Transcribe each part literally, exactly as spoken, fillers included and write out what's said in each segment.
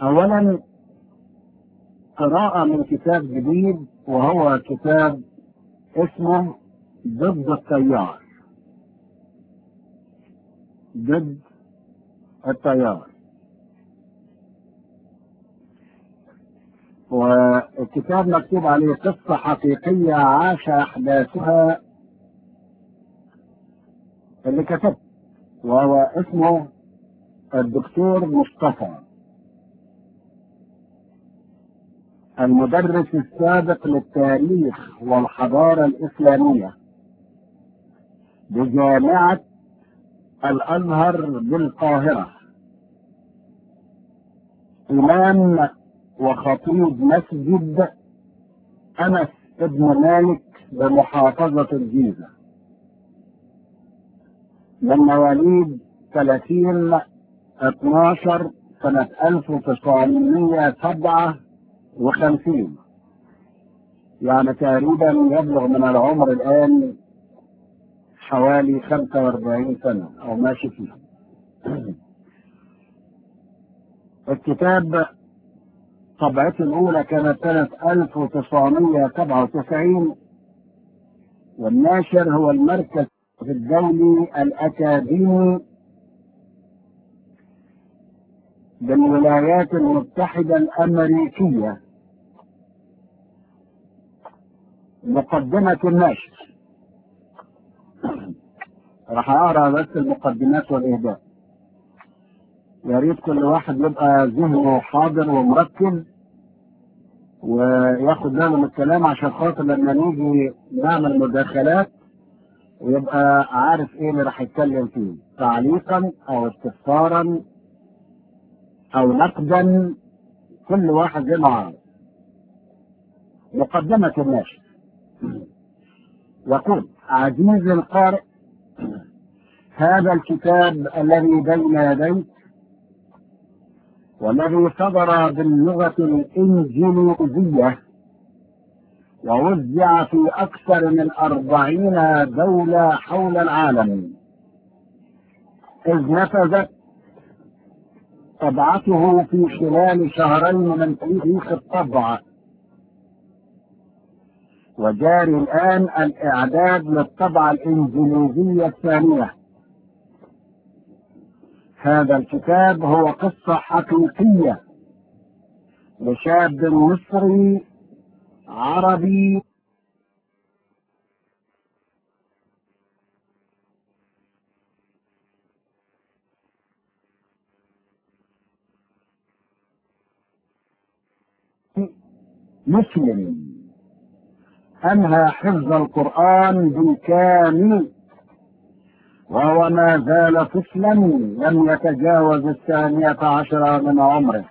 أولا قراءة من كتاب جديد، وهو كتاب اسمه ضد التيار. ضد التيار، والكتاب مكتوب عليه قصة حقيقية عاش أحداثها اللي كتب، وهو اسمه الدكتور مصطفى، المدرس السابق للتاريخ والحضارة الإسلامية بجامعة الأزهر بالقاهرة، إمام وخطيب مسجد أنس ابن مالك بمحافظة الجيزة، من مواليد ثلاثين اتناشر سنة ألف وتسعمائة وسبعة وخمسين، يعني تقريبا يبلغ من العمر الآن حوالي خمسة وأربعين سنة أو ماشي فيه. الكتاب طبعته الأولى كانت سنة ألف وتسعمائة وسبعة وتسعين، والناشر هو المركز الدولي الأكاديمي بالولايات المتحدة الأمريكية. مقدمة الناشر، راح أقرأ بس المقدمات والإهداء، يا ريت كل واحد يبقى ذهنه حاضر ومركز وياخد باله من الكلام، عشان خاطر لما نيجي نعمل مداخلات ويبقى عارف ايه اللي راح يتكلم فيه، تعليقا او استفسارا او نقدا، كل واحد زي ما عارف. مقدمة الناشر يقول: عزيزي القارئ، هذا الكتاب الذي بين يديك والذي صدر باللغة الإنجليزية ووزع في أكثر من أربعين دولة حول العالم، إذ نفذت طبعته في خلال شهرين من تاريخ الطبعة، وجاري الآن الإعداد للطبعة الإنجليزية الثانية. هذا الكتاب هو قصة حقيقية لشاب مصري عربي مسلم أنهى حفظ القرآن بالكامل، وهو ما زال طفلا لم يتجاوز الثانية عشرة من عمره،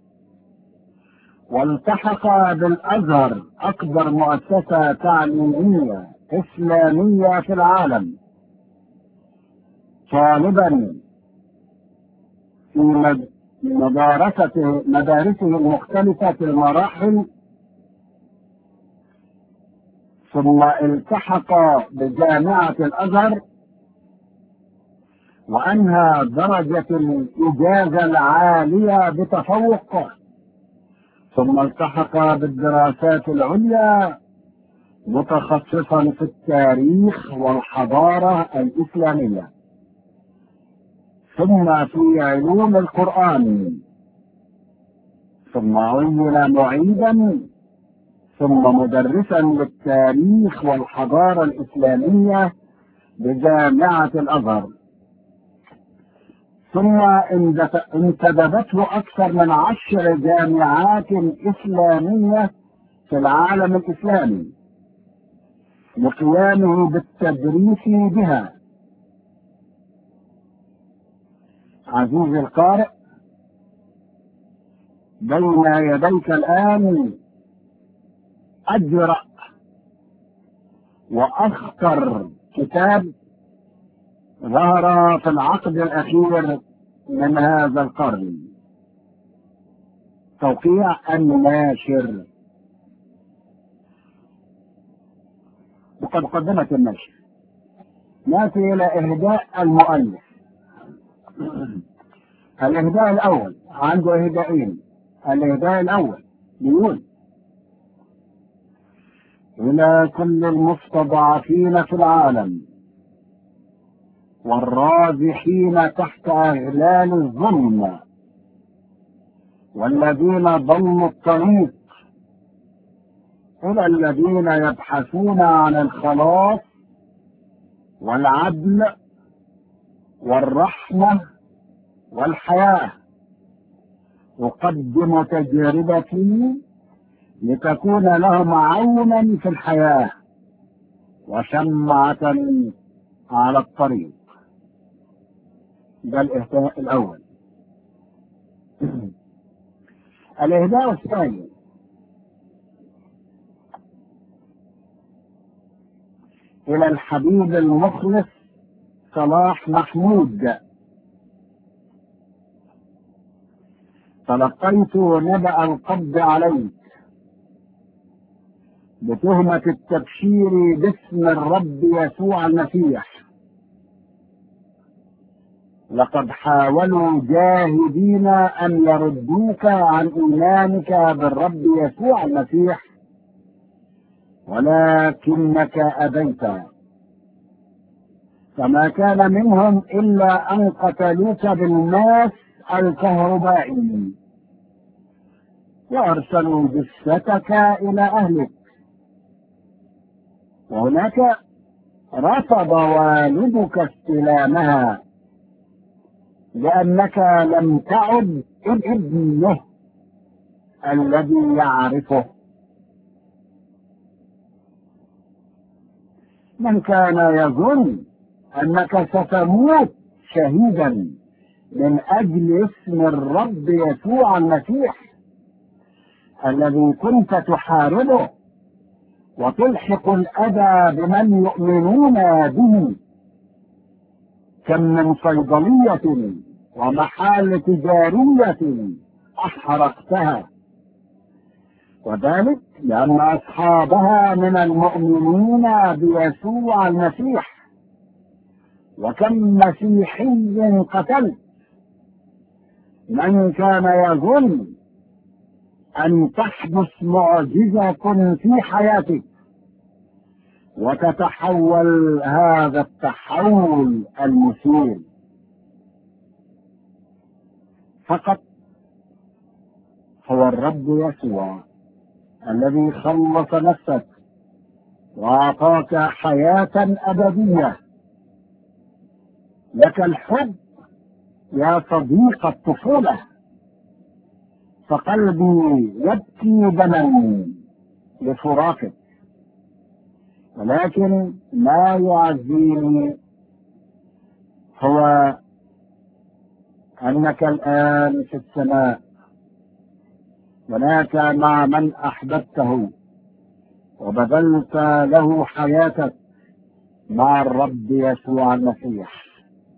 والتحق بالأزهر أكبر مؤسسة تعليمية إسلامية في العالم، طالبا في مدارسته مدارسه المختلفة في المراحل، ثم التحق بجامعة الأزهر وأنهى درجة الإجازة العالية بتفوق، ثم التحق بالدراسات العليا متخصصا في التاريخ والحضارة الإسلامية، ثم في علوم القرآن، ثم عين معيدا، ثم مدرسا للتاريخ والحضارة الإسلامية بجامعة الأزهر، ثم انتدبته أكثر من عشر جامعات إسلامية في العالم الإسلامي لقيامه بالتدريس بها. عزيزي القارئ، بين يديك الآن أجرأ وأخطر كتاب ظهر في العقد الأخير من هذا القرن، توقيع الناشر. وقد قدمت الناشر. نأتي إلى إهداء المؤلف. الإهداء الأول عنده إهدائين. الإهداء الأول بيقول: إلى كل المستضعفين في العالم والرازحين تحت أغلال الظلم والذين ضلوا الطريق، إلى الذين يبحثون عن الخلاص والعدل والرحمة والحياة، أقدم تجربتي لتكون لهم عونا في الحياة وشمعة على الطريق. ده الإهداء الأول. الإهداء الثاني: إلى الحبيب المخلص صلاح محمود. تلقيت نبأ القبض عليك بتهمة التبشير باسم الرب يسوع المسيح. لقد حاولوا جاهدين أن يردوك عن إيمانك بالرب يسوع المسيح، ولكنك أبيت، فما كان منهم إلا أن قتلوك بالماس الكهربائي وأرسلوا جثتك إلى أهلك، وهناك رفض والدك استلامها لأنك لم تعد ابنه الذي يعرفه. من كان يظن أنك ستموت شهيدا من أجل اسم الرب يسوع المسيح الذي كنت تحاربه وتلحق الأذى بمن يؤمنون به، كم من صيدلية ومحال تجارية أحرقتها، وذلك لأن أصحابها من المؤمنين بيسوع المسيح. وكم مسيحي قتلت. من كان يظن أن تحدث معجزة في حياتك وتتحول هذا التحول المثير، فقط هو الرب يسوع الذي خلص نفسك وأعطاك حياة أبدية. لك الحب يا صديق الطفولة، فقلبي يبكي دما لفراقك، ولكن ما يعزيني هو أنك الآن في السماء، هناك مع من أحببته وبذلت له حياتك مع الرب يسوع المسيح.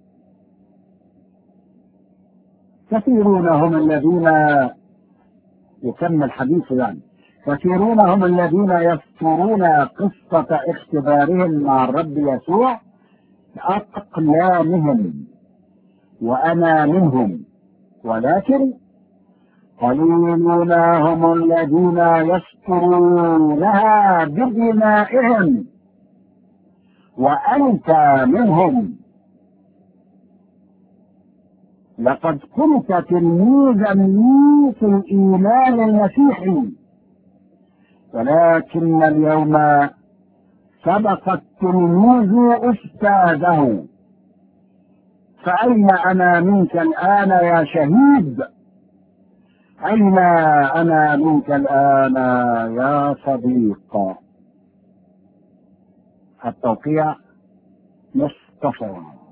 كثيرون هم الذين، يكمل حديثه يعني، كثيرون هم الذين يذكرون قصة اختبارهم مع الرب يسوع بأقلامهم وأنا منهم، ولكن قليلون هم الذين يشكرونها بدمائهم وأنت منهم. لقد كنت تلميذا لي في الإيمان المسيحي، ولكن اليوم سبق التلميذ أستاذه. فأين أنا منك الآن يا شهيد؟ أين أنا منك الآن يا صديق؟ التوقيع مصطفى.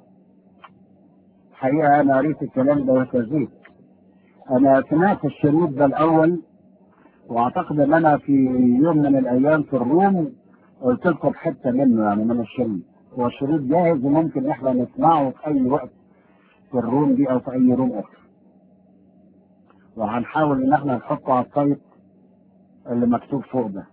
حقيقة أنا قريت الكلام ده وتزيد. أنا سمعت الشريط ده الأول، وأعتقد أن أنا في يوم من الأيام في الروم قلت لكم حتة منه يعني من الشريط. هو الشريط جاهز وممكن إحنا نسمعه في أي وقت في الروم دي أو في أي روم أخرى، وهنحاول إن إحنا نحطه على السايت اللي مكتوب فوق ده.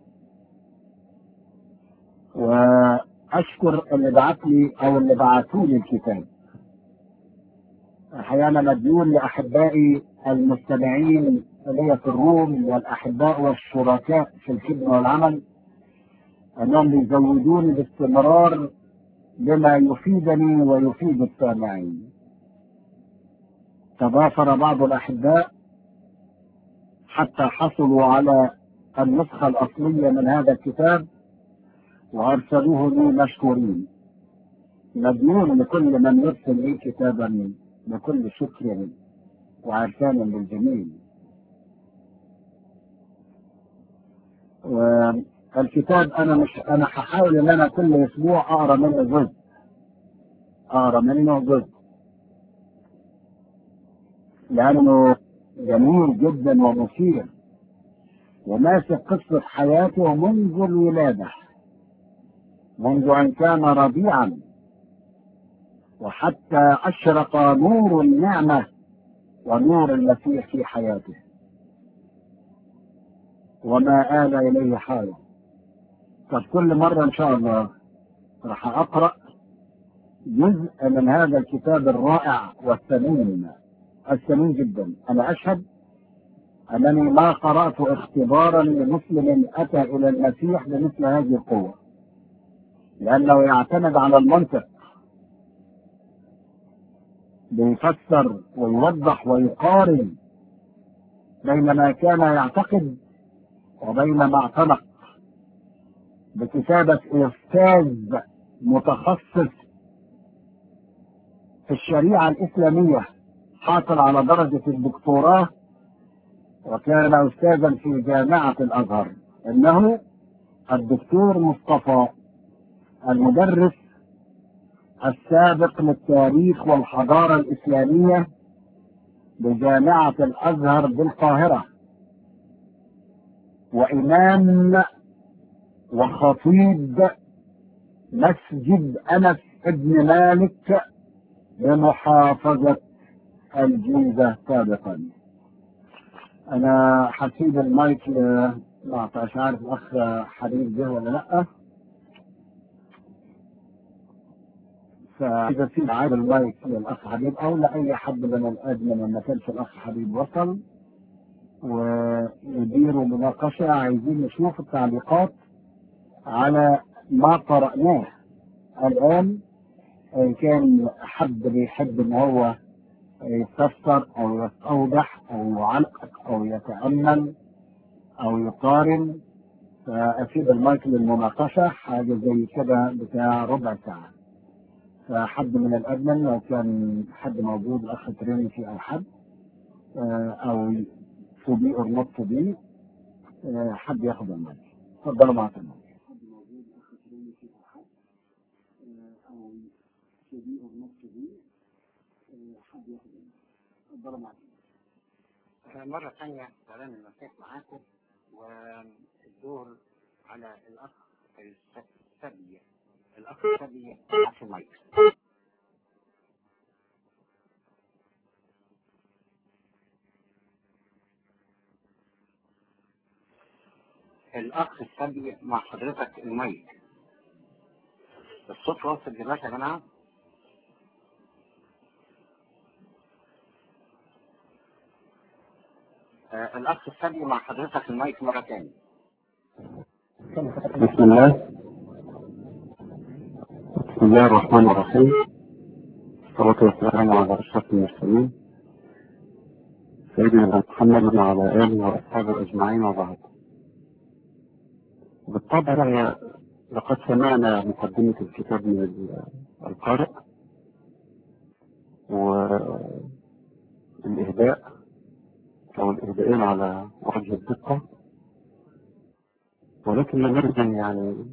وأشكر اللي بعت لي أو اللي بعتوا لي الكتاب. أحيانا مديون لأحبائي المستمعين لي في الروم والأحباء والشركاء في الخدمة والعمل أنهم يزودوني باستمرار بما يفيدني ويفيد السامعين. تضافر بعض الأحباء حتى حصلوا على النسخة الأصلية من هذا الكتاب وأرسلوه لي مشكورين. مديون لكل من يرسل لي كتابا بكل شكر وعرفان للجميل. والكتاب أنا مش أنا هحاول إن أنا كل أسبوع أقرأ منه جزء أقرأ منه جزء لأنه جميل جدا ومثير وماسك قصة حياته منذ الولادة، منذ أن كان رضيعا وحتى أشرق نور النعمة ونور المسيح في حياته وما آل إليه حاله. فكل مرة إن شاء الله راح أقرأ جزء من هذا الكتاب الرائع والثمين الثمين جدا. أنا أشهد أنني ما قرأت اختبارا لمسلم أتى إلى المسيح بمثل هذه القوة، لأنه يعتمد على المنطق، بيفسر ويوضح ويقارن بين ما كان يعتقد وبين ما اعتنق بكتابة أستاذ متخصص في الشريعة الإسلامية حاصل على درجة الدكتوراه وكان أستاذا في جامعة الأزهر. إنه الدكتور مصطفى، المدرس السابق للتاريخ والحضارة الإسلامية بجامعة الأزهر بالقاهرة، وإمام وخطيب مسجد أنس بن مالك بمحافظة الجيزة سابقا. أنا هسيب المايك ل- مش عارف الأخ حبيب جه ولا لأ، فإذا سيب عاد المايك للأخ حبيب أو لأي حد من الأدمن ما كانش الأخ حبيب وصل ويديروا مناقشة. عايزين نشوف التعليقات على ما قرأناه الآن، إن كان حد بيحب إن هو يفسر أو يستوضح أو يعلق أو يتأمل أو يقارن، فأسيب المايك للمناقشة حاجة زي كده بتاع ربع ساعة. فحد من الأدمن لو كان حد موجود، الأخ ترينيتي أو حد أو تو بي أور نوت تو بي، حد ياخد المايك. اتفضلوا معاك المايك. مرة ثانية كلام المسيح معاكم، والدور على الأخ السبي. الأخ السبي معك المايك. الأخ السبي مع حضرتك المايك. الصوت واصل دلوقتي يا جماعة؟ آه الأخ السبي مع حضرتك المايك مرة ثانية. بسم الله بسم الله الرحمن الرحيم، والصلاة والسلام على أشرف المرسلين سيدنا محمد وعلى آله وأصحابه أجمعين وبعد. بالطبع لقد سمعنا مقدمة الكتاب من القارئ والإهداء أو الإهدائين على وجه الدقة، ولكن لم نجد يعني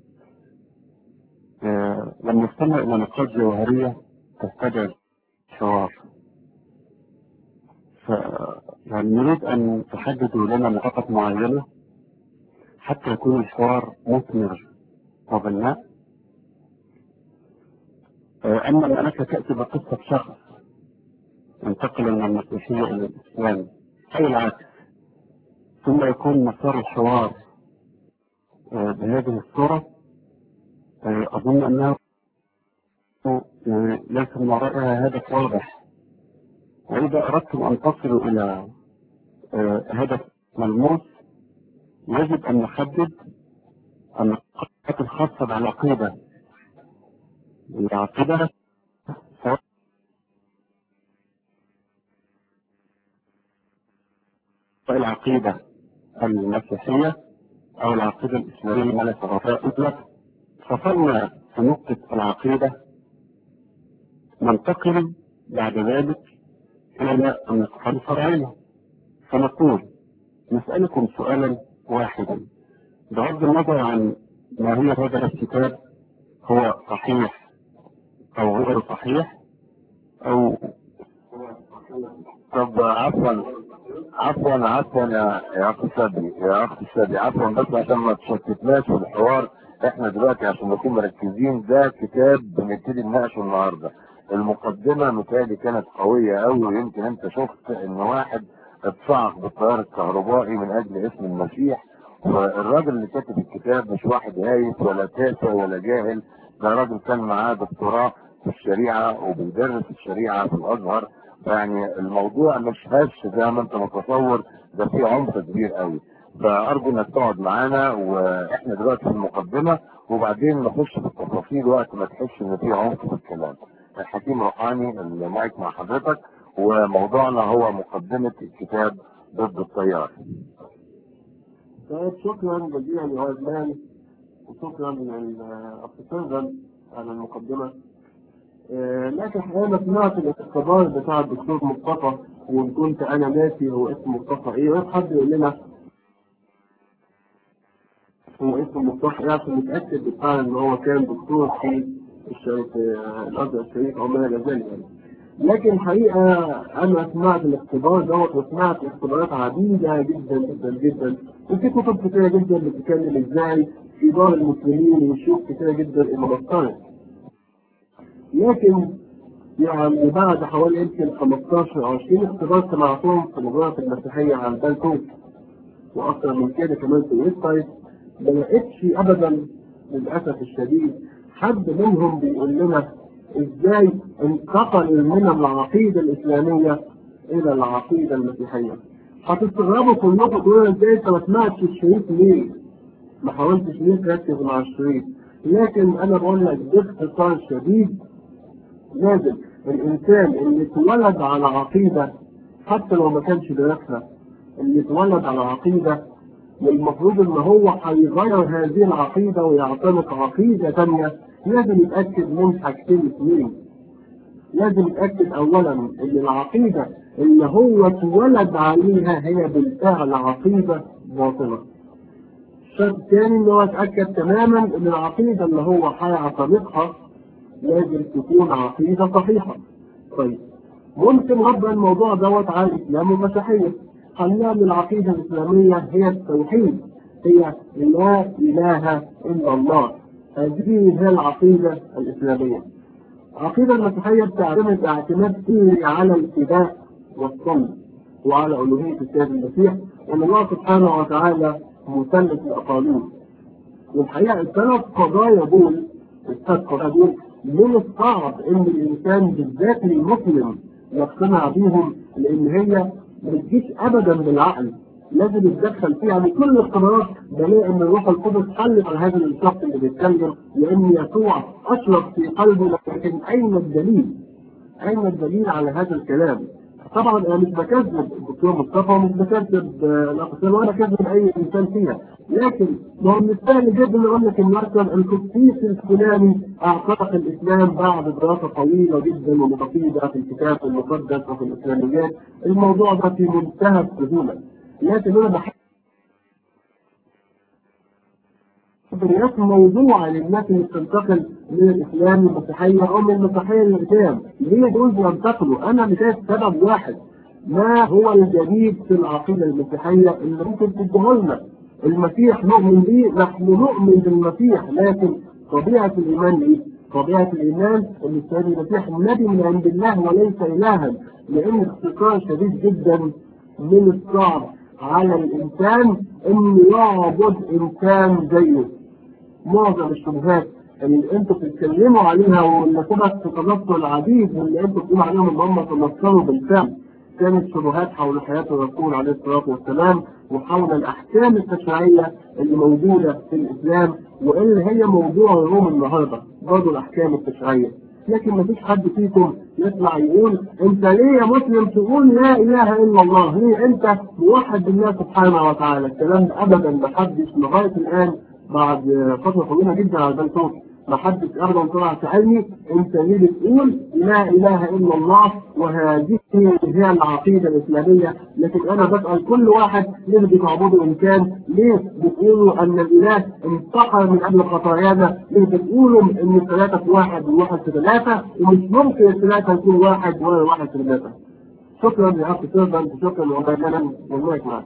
آه لم نستمع إلى نقاط جوهرية تستدعي الحوار. ف يعني نريد أن تحددوا لنا نقاط معينة حتى يكون الحوار مثمر وبناء. آه أما أنك تأتي بقصة شخص ينتقل من المسيحية إلى الإسلام أي العكس، ثم يكون مسار الحوار آه بهذه الصورة، آه أظن أنه يعني ليس من ورائها هدف واضح. وإذا أردتم أن تصلوا إلى آه هدف ملموس، يجب ان نحدد النقاط الخاصة بالعقيدة. العقيدة سواء العقيدة المسيحية او العقيدة الاسلامية على شرفاء اطلق. فصلنا في نقطة العقيدة، ننتقل بعد ذلك الى النقاط الفرعية. فنقول نسألكم سؤالا واحدا بغض النظر عن ما هي هذا الكتاب، هو صحيح او غير صحيح او. طب عفوا عفوا عفوا يا يا اخ سادي يا اخ سادي عفوا بس عشان ما تشتتناش في الحوار. احنا دلوقتي عشان نكون مركزين، ده كتاب بنبتدي نناقشه النهارده. المقدمه متهيألي كانت قويه قوي، ويمكن انت شفت ان واحد اتصعق بالتيار الكهربائي من اجل اسم المسيح. والراجل اللي كاتب الكتاب مش واحد هايف ولا تافه ولا جاهل، ده راجل كان معاه دكتوراه في الشريعه وبيدرس الشريعه في الازهر. يعني الموضوع مش هش زي ما انت متصور، ده فيه عمق كبير قوي. فارجو انك تقعد معانا، واحنا دلوقتي في المقدمه وبعدين نخش في التفاصيل وقت ما تحس ان فيه عمق في الكلام. الحكيم روحاني المايك مع حضرتك، وموضوعنا هو مقدمه الكتاب ضد التيار. طيب شكرا جزيلا يا عثمان، وشكرا للاخ سيرفن على المقدمه. آه، لكن انا سمعت الاختبار بتاع الدكتور مصطفى، وان كنت انا ناسي هو اسمه مصطفى ايه، يا حد يقول لنا هو اسمه مصطفى ايه عشان نتاكد بالفعل ان هو كان دكتور في الشريف الازهر الشريف او ما الى ذلك يعني. لكن الحقيقه انا سمعت الاختبار دوت، وسمعت اختبارات عديده جدا جدا جدا، وفي كتب كتيره جدا بتتكلم ازاي في دار المسلمين وشيوخ كتيره جدا اللي بطلت. لكن يعني بعد حوالي يمكن خمستاشر او عشرين اختبار سمعتهم في مجرة المسيحية على البالكوت، واكثر من كده كمان في الويب سايت، ما لقيتش ابدا للاسف الشديد حد منهم بيقول لنا ازاي انتقل من العقيدة الاسلامية الى العقيدة المسيحية. هتستغربوا كلكم تقولوا ازاي انت ما سمعتش الشريط ليه؟ ما حاولتش ليه تركز مع الشريط؟ لكن انا بقول لك باختصار شديد، لازم الانسان اللي اتولد على عقيدة حتى لو ما كانش درسها، اللي اتولد على عقيدة والمفروض ان هو هيغير هذه العقيدة ويعتنق عقيدة ثانية، لازم يتأكد من حاجتين اثنين. لازم يتأكد اولا ان العقيدة اللي هو اتولد عليها هي بالفعل عقيدة باطلة. الشرط الثاني ان هو يتأكد تماما ان العقيدة اللي هو هيعتنقها لازم تكون عقيدة صحيحة. طيب ممكن نبدأ الموضوع دوت على الإسلام والمسيحية. هنلاقي العقيدة الإسلامية هي التوحيد، هي لا إله إلا الله. هذه هي العقيدة الإسلامية. العقيدة المسيحية بتعتمد اعتماد كلي على الفداء والصلب وعلى ألوهية السيد المسيح، وأن الله سبحانه وتعالى مثلث الأقاليم. والحقيقة الثلاث قضايا دول الثلاث قضايا دول من الصعب ان الانسان بالذات المسلم يقتنع بيهم، لان هي ما بتجيش ابدا بالعقل، لازم يتدخل فيها. يعني كل الاختبارات بلاقي ان الروح القدس حلت على هذا الشخص اللي بيتكلم، لان يسوع اشرف في قلبه. لكن اين الدليل؟ اين الدليل على هذا الكلام؟ طبعا انا مش بكذب الدكتور مصطفى ومش بكذب الاقسام ولا بكذب اي انسان فيها، لكن ما هو من السهل جدا نقول لك ان مثلا القسيس الفلاني اعتنق الاسلام بعد دراسه طويله جدا ومتفيده في الكتاب المقدس وفي الاسلاميات. الموضوع ده في منتهى السهوله، لكن انا بحب بدايات موضوع للناس اللي بتنتقل من الاسلام للمسيحيه او من المسيحيه للاسلام. ليه دول بينتقلوا؟ انا مثال سبب واحد، ما هو الجديد في العقيده المسيحيه اللي ممكن تديه لنا؟ المسيح نؤمن به، نحن نؤمن بالمسيح، لكن طبيعه الايمان ايه؟ طبيعه الايمان ان السيد المسيح نبي من عند الله وليس الها، لان اختصار شديد جدا من الصعب على الانسان انه يعبد انسان زيه. معظم الشبهات اللي انتوا بتتكلموا عليها واللي سبق في تنصر العديد واللي انتوا بتقولوا عليهم ان هم تنصروا بالفعل، كانت شبهات حول حياة الرسول عليه الصلاة والسلام وحول الأحكام التشريعية اللي موجودة في الإسلام واللي هي موضوع اليوم النهاردة برضه الأحكام التشريعية. لكن مفيش حد فيكم يطلع يقول انت ليه يا مسلم تقول لا اله الا الله؟ ليه انت موحد بالله سبحانه وتعالى؟ الكلام ده ابدا محدش لغايه الان بعد فتره طويله جدا على بال صوت محدش ابدا طلع سالني انت ليه بتقول لا اله الا الله وهذه هي العقيده الاسلاميه. لكن انا بسال كل واحد ليه بتعبدوا ان كان؟ ليه بتقولوا ان الاله انتقل من قبل خطايانا؟ ليه بتقولوا ان الثلاثه في واحد وواحد في ثلاثه ومش ممكن الثلاثه يكون واحد ولا واحد في ثلاثه؟ شكرا يا اخي سيرفنت، شكرا وبرنامج والله معك.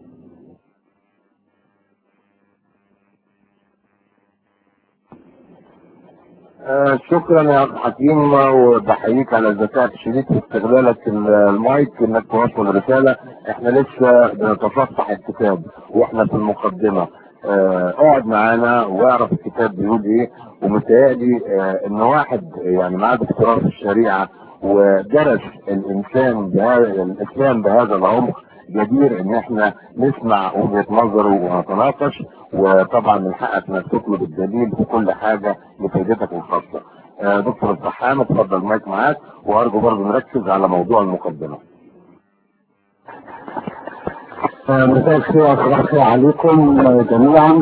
آه شكرا يا اخ حكيم، وبحييك على ذكائك الشديد في استغلالك المايك انك توصل رساله. احنا لسه بنتصفح الكتاب واحنا في المقدمه. آه اقعد معانا واعرف الكتاب بيقول ايه. ومتهيألي آه ان واحد يعني معاه دكتوراه في الشريعه ودرس الانسان بهذا الاسلام بهذا العمق جدير ان احنا نسمع وجهه نظره ونتناقش. وطبعا من حقك انك تطلب الدليل في كل حاجه لفائدتك الخاصه. آه دكتور الفحام اتفضل المايك معاك، وارجو برضه نركز على موضوع المقدمه. مساء الخير وصباح الخير عليكم جميعا.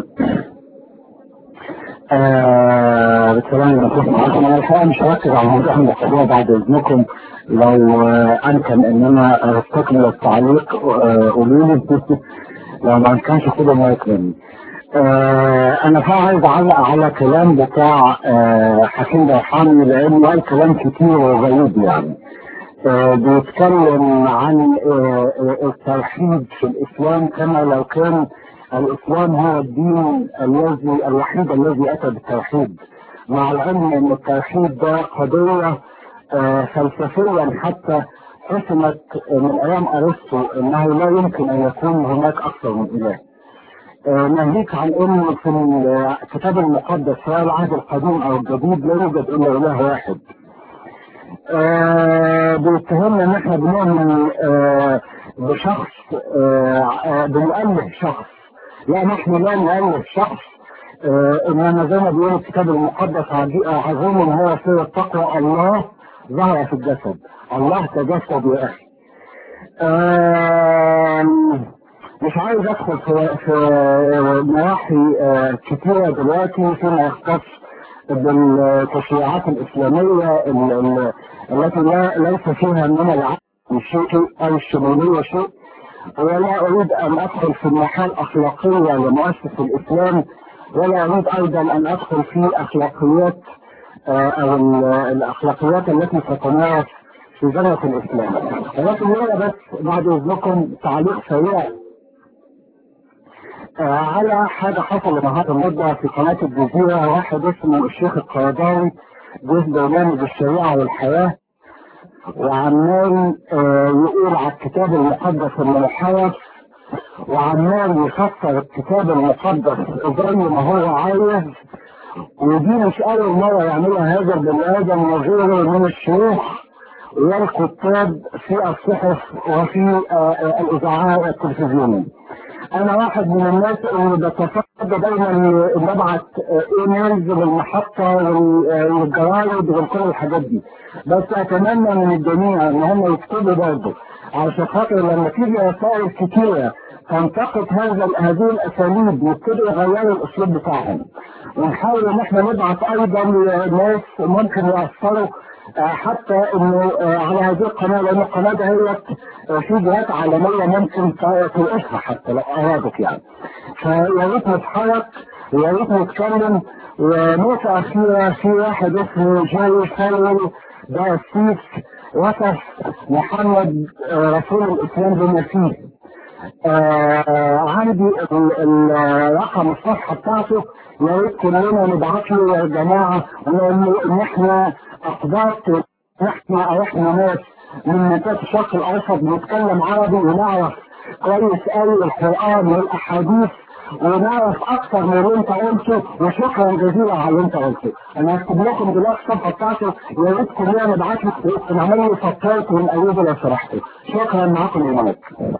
آه بالسلام عليكم. انا الحقيقه مش هركز على موضوع المقدمه بعد اذنكم. لو آه امكن ان انا استكمل التعليق آه قولوا لي لو ما كانش كده ما يكمل. آه انا عايز اعلق على كلام بتاع آه حكيم ريحاني لانه قال كلام كتير وغريب يعني. آه بيتكلم عن آه التوحيد في الاسلام كما لو كان الاسلام هو الدين الذي الوحيد الذي اتى بالتوحيد، مع العلم ان التوحيد ده قضيه آه فلسفيا حتى حسمت من ايام ارسطو انه لا يمكن ان يكون هناك اكثر من اله. آه ناهيك عن ان في الكتاب المقدس سواء العهد القديم او الجديد لا يوجد الا اله واحد. آه بيتهمنا ان احنا بنؤمن آه بشخص آه آه بنؤله شخص. لا، نحن لا نؤله شخص. آه انما زي ما بيقول الكتاب المقدس عظيم هو سر التقوى الله ظهر في الجسد. الله تجسد يا اخي. آه مش عايز ادخل في, في نواحي آه كتيره دلوقتي فيما يختص بالتشريعات الإسلامية التي لا ليس فيها من العقل شيء أو الشمولية شيء، ولا أريد أن أدخل في الناحية الأخلاقية لمؤسس الإسلام، ولا أريد أيضا أن أدخل في أخلاقيات أو الأخلاقيات التي تتمارس في زمن الإسلام. ولكن هنا بس بعد إذنكم تعليق سريع آه على حاجة حصل النهارده المدة في قناة الجزيرة. واحد اسمه الشيخ القرضاوي جزء برنامج الشريعة والحياة، وعمال آه يقول على الكتاب المقدس المحرف، وعمال يفسر الكتاب المقدس زي ما هو عايز. ودي مش أول مرة يعملها هذا البني آدم وغيره من الشيوخ والكتاب في الصحف وفي آه الإذاعات التلفزيونية. انا واحد من الناس اللي بتصدى دايما نبعت ايميلز بالمحطه والجرايد وكل الحاجات دي، بس اتمنى من الجميع ان هم يكتبوا برضه علشان خاطر لما تيجي رسائل كتيره تنتقد هذا هذه الاساليب يبتدوا يغيروا الاسلوب بتاعهم. ونحاول ان احنا نبعت ايضا ناس ممكن ياثروا حتى انه على هذه القناه، لان القناه دهيت في جهات عالميه ممكن توقفها حتى لو ارادت يعني. فيا ريت نتحرك ويا ريت نتكلم. ونقطه اخيره، في واحد اسمه جاي فاول ده السيس وصف محمد رسول الاسلام بمسيح. آه عندي الرقم الصفحه بتاعته، يا ريت كلنا نبعت له يا جماعه ونقول له ان احنا اقباط، احنا او احنا ناس من منطقه الشرق الاوسط بنتكلم عربي ونعرف كويس قوي القران والاحاديث ونعرف اكثر من اللي انت قلته، وشكرا جزيلا على اللي انت قلته. انا هكتب لكم دلوقتي الصفحه بتاعته، يا ريتكم يعني ابعت لك نعمل لي سبورت من ايوب لو سمحتوا. شكرا معاكم المايك.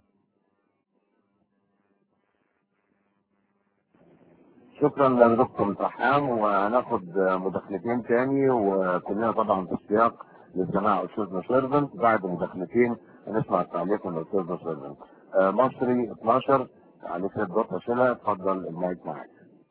شكرا لدكتور طحام، وهناخد مداخلتين تاني، وكلنا طبعا في السياق للسماع استاذنا سيرفنت. بعد مداخلتين هنسمع التعليق من استاذنا سيرفنت. آه مصري اتناشر على سيد دكتور شلا، اتفضل المايك معاك.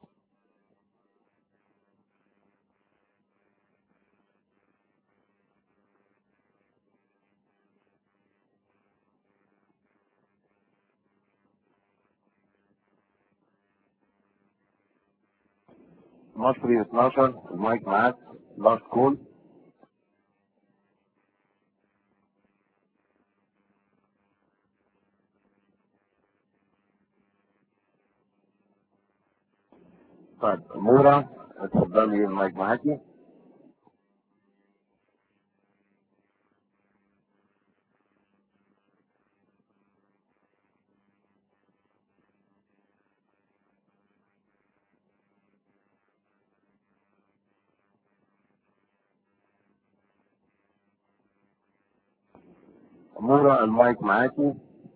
مصري اتناشر المايك معاك، لاست كول. طيب مورا اتفضلي المايك معاكي. مورا المايك معاكي.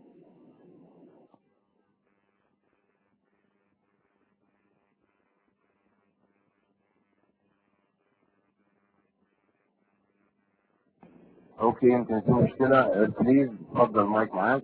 اوكي يمكن في مشكلة، بليز اتفضل المايك معاك.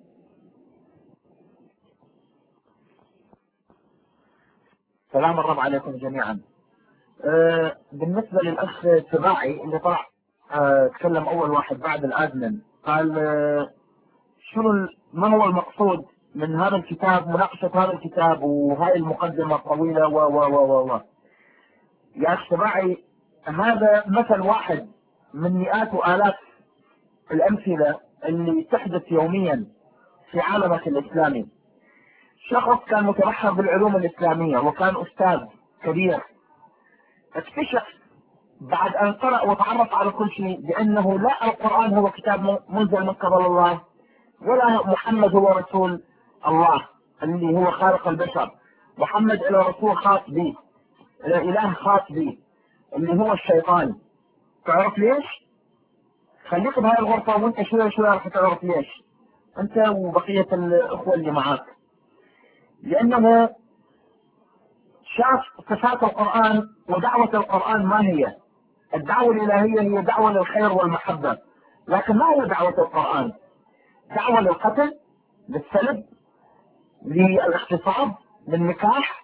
سلام الرب عليكم جميعا. أه بالنسبة للأخ السباعي اللي طلع أه تكلم أول واحد بعد الأدمن، قال أه شنو ال- ما هو المقصود من هذا الكتاب، مناقشة هذا الكتاب وهاي المقدمة الطويلة و و و و و يا أخ سباعي، هذا مثل واحد من مئات وآلاف الأمثلة اللي تحدث يوميا في عالمك الإسلامي. شخص كان متبحر بالعلوم الإسلامية وكان أستاذ كبير، اكتشف بعد أن قرأ وتعرف على كل شيء بأنه لا القرآن هو كتاب منزل من قبل الله، ولا محمد هو رسول الله اللي هو خالق البشر. محمد له رسول خاص به، له إله خاص به اللي هو الشيطان. تعرف ليش؟ خليك بهاي الغرفة وانت شوية شوية راح تعرف ليش، انت وبقية الأخوة اللي معاك. لأنه شاف صفات القرآن ودعوة القرآن ما هي. الدعوة الإلهية هي دعوة للخير والمحبة، لكن ما هي دعوة القرآن؟ دعوة للقتل، للسلب، للاغتصاب، للنكاح،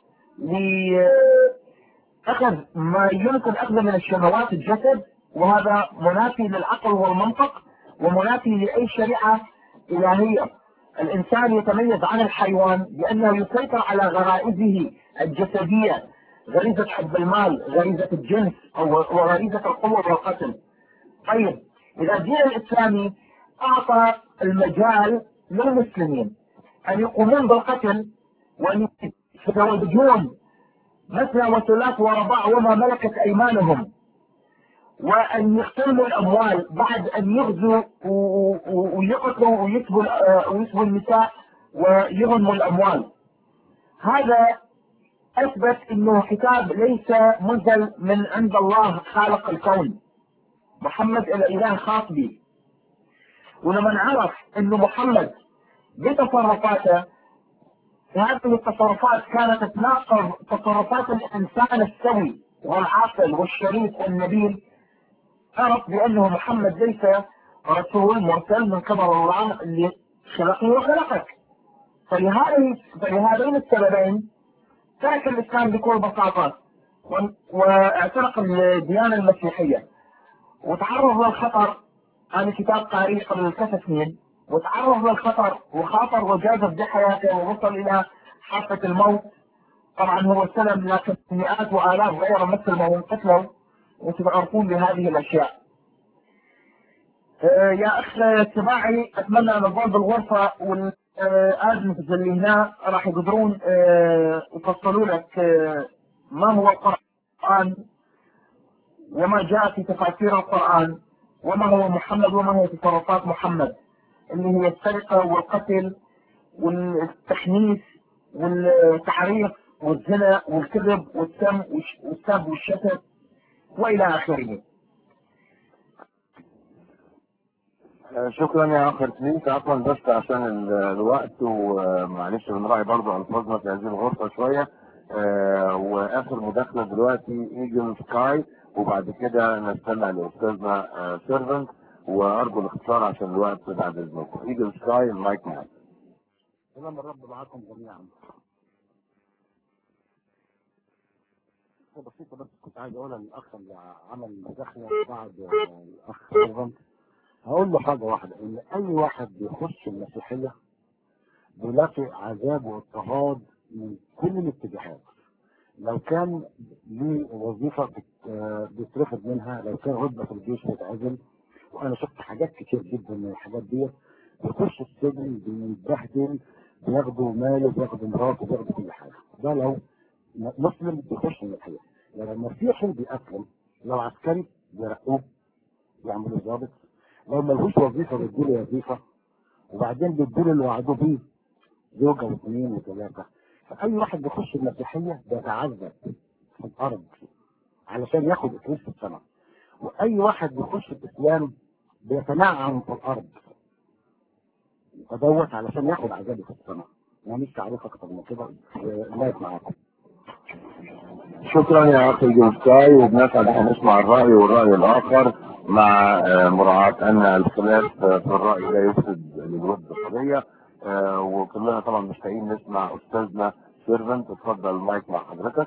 لأخذ ما يمكن أخذه من الشهوات الجسد، وهذا منافي للعقل والمنطق ومنافي لأي شريعة إلهية. الإنسان يتميز عن الحيوان بأنه يسيطر على غرائزه الجسدية، غريزة حب المال، غريزة الجنس، أو وغريزة القوة والقتل. طيب إذا الدين الإسلامي أعطى المجال للمسلمين أن يقومون بالقتل وأن يتزوجون مثنى وثلاث ورباع وما ملكت أيمانهم، وأن يقتلوا الأموال بعد أن يغزوا ويقتلوا ويسبوا ويسبوا النساء ويغنموا الأموال، هذا أثبت أنه كتاب ليس منزل من عند الله خالق الكون. محمد الإله خاص به. ولما نعرف أنه محمد بتصرفاته، هذه التصرفات كانت تناقض تصرفات الإنسان السوي والعاقل والشريف والنبيل، عرف بأنه محمد ليس رسول مرسل من قبل الله اللي خلقه وخلقك. فلهذه فلهذين السببين ترك الإسلام بكل بساطة واعتنق الديانة المسيحية، وتعرض للخطر. أنا كتاب قارئ قبل ثلاث سنين، وتعرض للخطر وخاطر وجازف بحياته ووصل إلى حافة الموت. طبعا هو سلم، لكن مئات وآلاف غيره مثل ما هم قتلوا، وانتم تعرفون بهذه الأشياء. آه يا أخ سباعي، أتمنى أن أظل بالغرفة والآدمز اللي هنا راح يقدرون آه يفصلوا لك آه ما هو القرآن وما جاء في تفاسير القرآن، وما هو محمد وما هي تصرفات محمد اللي هي السرقة والقتل والتحنيث والتعريف والزنا والكذب والسم والسب والشتم والى اخره. شكرا يا اخ ارتليس. عفوا بس عشان ال- الوقت ومعلش بنراعي برضه الفاظنا في هذه الغرفه شويه. آه، واخر مداخله دلوقتي ايجل سكاي، وبعد كده نستمع لاستاذنا سيرفنت، وارجو الاختصار عشان الوقت بعد اذنكم. ايجل سكاي المايك معاك. سلام الرب معكم جميعا. بسيطة بس كنت عايز اقولها للاخ اللي عمل مداخلة بعد الاخ سيرفنت. هقول له حاجة واحدة، ان اي واحد بيخش المسيحية بيلاقي عذاب واضطهاد من كل الاتجاهات. لو كان ليه وظيفة بت- آه، بيترفض منها، لو كان رتبة في الجيش بيتعزل، وانا شفت حاجات كتير جدا من الحاجات دي. بيخش السجن بيتبهدل، بياخدوا ماله، بياخدوا مراته، بياخدوا كل حاجة. ده لو مسلم بيخش المسيحية. لو المسيحي بيأكل، لو عسكري بيرقوه يعملوا ضابط، لو ملهوش وظيفة بيديله وظيفة، وبعدين بيديله اللي وعدوه بيه زوجة واثنين وثلاثة. فأي واحد بيخش المسيحية بيتعذب في الأرض علشان ياخد إكليل في السماء، وأي واحد بيخش الإسلام بيتنعم في الأرض فدوت علشان ياخد عذابه في السماء. أنا مش عارف أكتر من كده. الله معاكم. شكرا يا اخي ايجل سكاي، وبنسعد ان نسمع الراي والراي الاخر مع آه، مراعاه ان الخلاف آه، في الراي لا يفسد للود قضيه. آه، وكلنا طبعا مشتاقين نسمع استاذنا سيرفنت. اتفضل المايك مع حضرتك.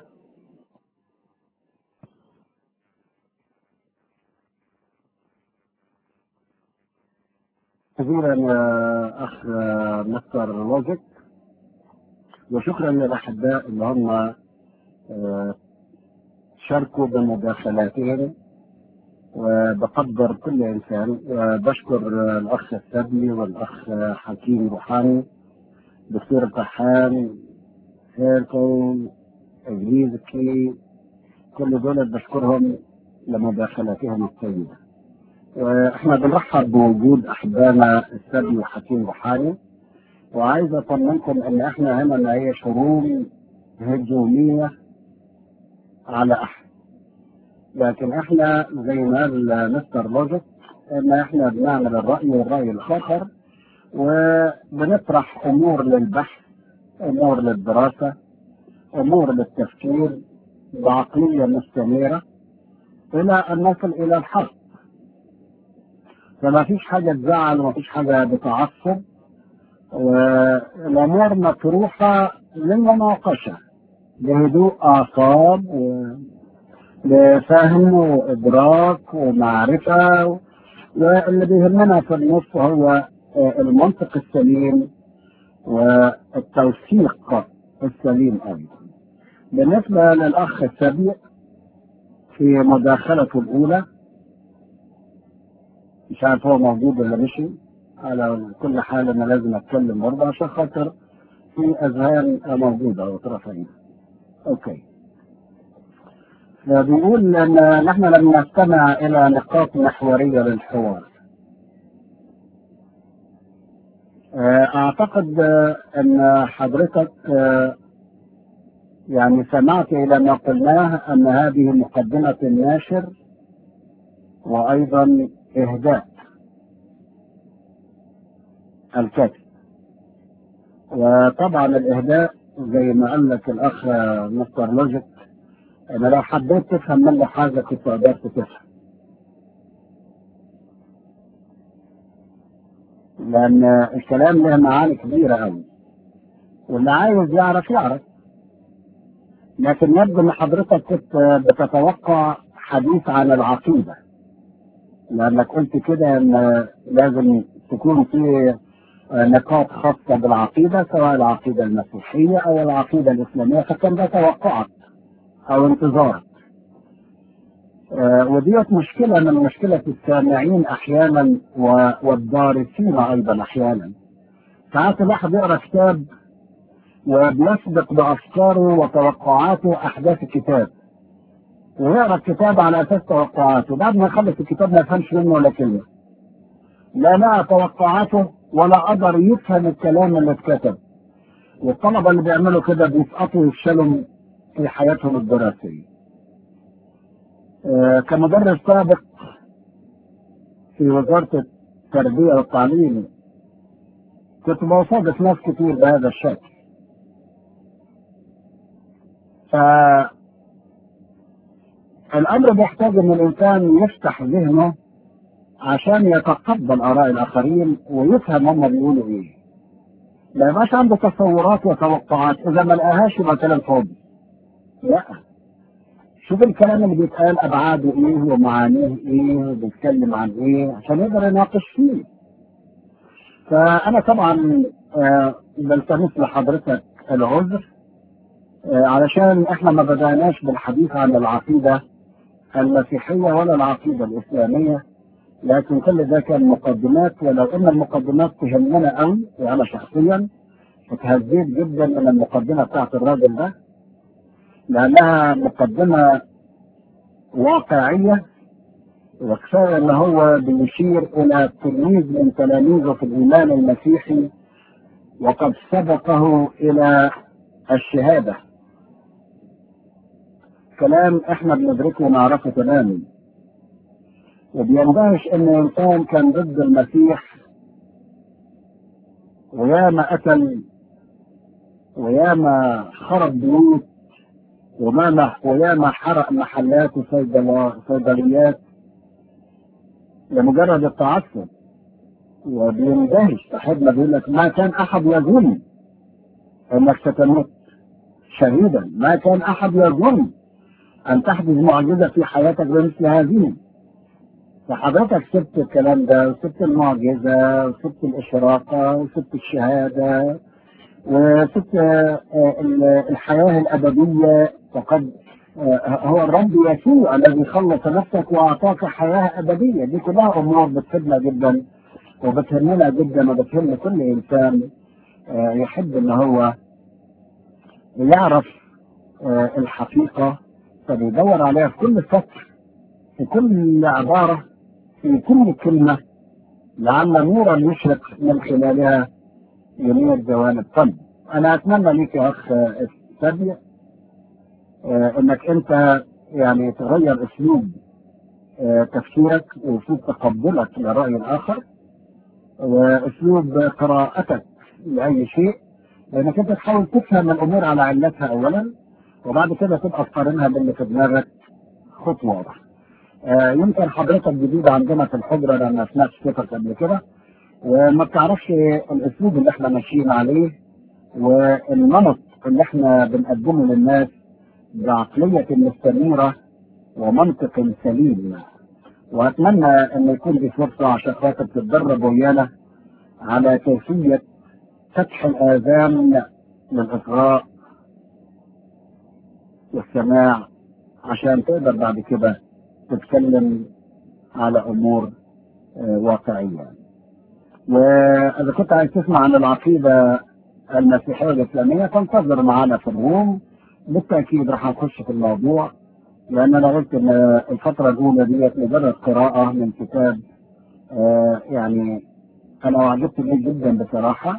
جزيلا يا اخ مستر لوجيك، وشكرا للاحباء اللي هم آه، شاركوا بمداخلاتهم، وبقدر كل انسان. وبشكر آه، الاخ السبلي والاخ آه، حكيم روحاني، دكتور الطحان، هيركل، إجريزكي، كل دول بشكرهم لمداخلاتهم الطيبة. واحنا بنرحب بوجود احبائنا السبلي وحكيم روحاني، وعايز اطمنكم ان احنا هنا ما هي شروم هجومية على احد، لكن احنا زي ما قال مستر لوجيك ان احنا بنعمل الرأي والرأي الاخر، وبنطرح امور للبحث، امور للدراسة، امور للتفكير بعقلية مستمرة الى ان نصل الى الحق. فما فيش حاجة تزعل وما فيش حاجة بتعصب، والامور مطروحة للمناقشة بهدوء اعصاب وبفهم وادراك ومعرفة. واللي بيهمنا في النص هو المنطق السليم والتوثيق السليم ايضا. بالنسبة للاخ السبيع في مداخلته الاولى، مش عارف هو موجود ولا مشي. على كل حال انا لازم اتكلم برضه عشان خاطر في اذهان موجوده وطرفين. اوكي. فبيقول ان نحن لم نستمع الى نقاط محوريه للحوار. اعتقد ان حضرتك يعني سمعت الى ما قلناه، ان هذه مقدمه الناشر وايضا اهداء الكاتب. وطبعا الاهداء زي ما قال لك الاخ مستر لوجيك، انا لو حبيت تفهم منه حاجه كنت قدرت تفهم، لان الكلام له معاني كبيره قوي، واللي عايز يعرف يعرف. لكن يبدو ان حضرتك كنت بتتوقع حديث عن العقيده، لانك قلت كده ان لازم تكون في نقاط خاصه بالعقيده، سواء العقيده المسيحيه او العقيده الاسلاميه، فكان ده توقعك او انتظارك. آه وديت مشكله من مشكله السامعين احيانا والدارسين ايضا احيانا. ساعات الواحد يقرا كتاب وبيسبق بافكاره وتوقعاته احداث الكتاب، ويقرا الكتاب على اساس توقعاته، بعد ما يخلص الكتاب ما يفهمش منه ولا كلمه، لا لقى توقعاته ولا قدر يفهم الكلام اللي اتكتب. والطلبة اللي بيعملوا كده بيسقطوا ويفشلوا في حياتهم الدراسية. آه كمدرس سابق في وزارة التربية والتعليم كنت بصادف ناس كتير بهذا الشكل. فالأمر بيحتاج إن الإنسان يفتح ذهنه عشان يتقبل آراء الآخرين ويفهم هم بيقولوا إيه. ما يبقاش عنده تصورات وتوقعات، إذا ما لقاهاش يبقى كلام فاضي. لا، شوف الكلام اللي بيتقال أبعاده إيه ومعانيه إيه وبيتكلم عن إيه عشان يقدر يناقش فيه. فأنا طبعا آه بلتمس لحضرتك العذر آه علشان إحنا ما بدأناش بالحديث عن العقيدة المسيحية ولا العقيدة الإسلامية، لكن كل ده كان مقدمات، ولو ان المقدمات تهمنا قوي وانا شخصيا اتهزيت جدا من المقدمه بتاعت الراجل ده، لانها مقدمه واقعيه، وكفايه ان هو بيشير الى تلميذ من تلاميذه في الايمان المسيحي وقد سبقه الى الشهاده. كلام احنا بندركه ونعرفه تماما، وبيندهش ان انسان كان ضد المسيح وياما قتل وياما خرب بيوت وياما حرق محلات وصيدليات لمجرد التعصب، وبيندهش. صاحبنا بيقول لك ما كان احد يظن انك ستموت شهيدا، ما كان احد يظن ان تحدث معجزه في حياتك بمثل هذه. فحضرتك سبت الكلام ده وسبت المعجزة وسبت الإشراقة وسبت الشهادة وسبت الحياة الأبدية، وقد هو الرب يسوع الذي خلص نفسك وأعطاك حياة أبدية. دي كلها أمور بتفيدنا جدا وبتهمنا جدا وبتهم كل إنسان يحب إن هو يعرف الحقيقة، فبيدور عليها في كل سطر، في كل عبارة، في كل كلمة، لعل نورا يشرق من خلالها ينير جوانب قلب. أنا أتمنى ليك يا أخ سابي آه إنك أنت يعني تغير أسلوب آه تفكيرك وأسلوب تقبلك لرأي الآخر وأسلوب قراءتك لأي شيء، لأنك أنت تحاول تفهم الأمور على علتها أولا، وبعد كده تبقى تقارنها باللي في دماغك خطوة واحدة. آه يمكن حضرتك جديد عندنا في الحجرة لأن ما سمعتش صوتك قبل كده وما بتعرفش الأسلوب اللي احنا ماشيين عليه والنمط اللي احنا بنقدمه للناس بعقلية مستنيرة ومنطق سليم. وأتمنى أن يكون دي فرصة عشان خاطر تتدرب ويانا على كيفية فتح الآذان للإصغاء والسماع عشان تقدر بعد كده تتكلم على امور واقعيه. واذا كنت عايز تسمع عن العقيده المسيحيه الاسلاميه فانتظر معنا في الروم، بالتاكيد راح نخش في الموضوع، لان انا قلت ان الفتره الاولى ديت مجرد قراءه من كتاب آه يعني انا اعجبت بيه جدا بصراحه،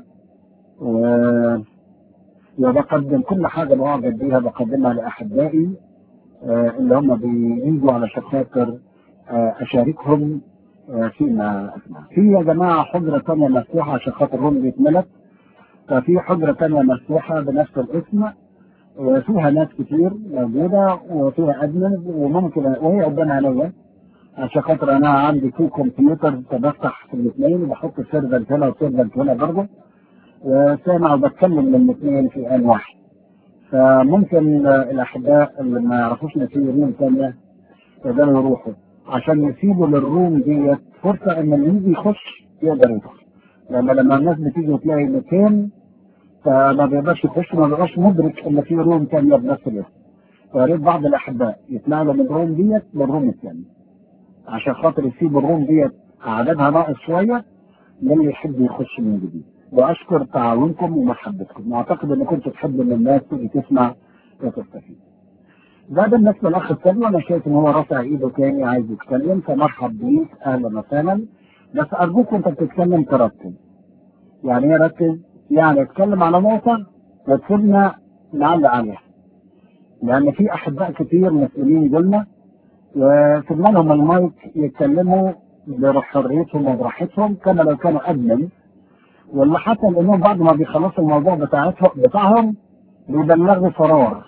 وبقدم كل حاجه بعجب بيها بقدمها لاحبائي آه اللي هم بييجوا على خاطر آه اشاركهم آه فيما اسمع. في يا جماعه حجره ثانيه مفتوحه عشان خاطر الروم دي اتملت، ففي حجره ثانيه مفتوحه بنفس الاسم وفيها ناس كتير موجوده وفيها ادمن، وممكن وهي قدام عينيا عشان خاطر انا عندي تو كمبيوتر فبفتح في الاثنين وبحط سيرفر هنا وسيرفر هنا برضه وسامع وبتكلم من الاثنين في ان واحد. فممكن الاحباء اللي ما يعرفوش ان في روم ثانيه يقدروا يروحوا عشان يسيبوا للروم ديت فرصه ان اللي يجي يخش يقدر يدخل، لما لما الناس بتيجي وتلاقي مكان فما بيقدرش يخش، ما بيبقاش مدرك ان في روم ثانيه بنفس الاسم. فيا ريت بعض الاحباء يتنقلوا من الروم ديت للروم الثاني عشان خاطر يسيبوا الروم ديت عددها ناقص شويه للي يحب يخش من جديد. واشكر تعاونكم ومحبتكم، واعتقد ان كنتوا تحبوا ان الناس تيجي تسمع وتستفيد. ده بالنسبه للاخ الثاني، انا شايف ان هو رافع ايده تاني عايز يتكلم، فمرحب بيك اهلا وسهلا. بس ارجوك وانت بتتكلم تركز. يعني ايه ركز؟ يعني اتكلم على نقطه وتسيبنا نعلق عليها، لأن في أحباء كتير مسؤولين قلنا وسيبنا لهم المايك يتكلموا بحريتهم وبراحتهم كما لو كانوا أدمن، واللي حصل إنهم بعد ما بيخلصوا الموضوع بتاعتهم بتاعهم بيبلغوا فرار.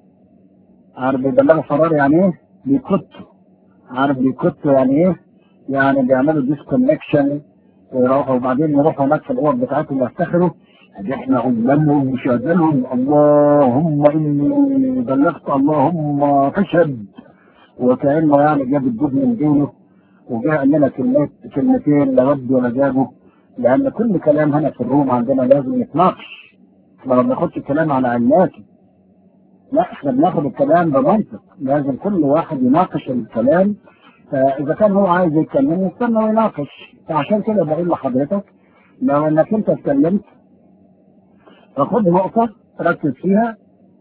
عارف بيبلغوا فرار يعني إيه؟ بيكتوا. عارف بيكتوا يعني إيه؟ يعني بيعملوا ديسكونكشن ويروحوا وبعدين يروحوا هناك في الأوض بتاعتهم يفتخروا إن إحنا قدامهم وشهدنهم اللهم إني بلغت اللهم فاشهد، وكأنه يعني جاب الجبن من دينه وجاء لنا كلمات كلمتين لا رد ولا جابه، لأن كل كلام هنا في الروم عندنا لازم يتناقش. احنا ما بناخدش الكلام على علاتي، لا احنا بناخد الكلام بمنطق، لازم كل واحد يناقش الكلام. فإذا كان هو عايز يتكلم يستنى ويناقش. فعشان كده بقول لحضرتك لو انك انت اتكلمت فخد نقطة ركز فيها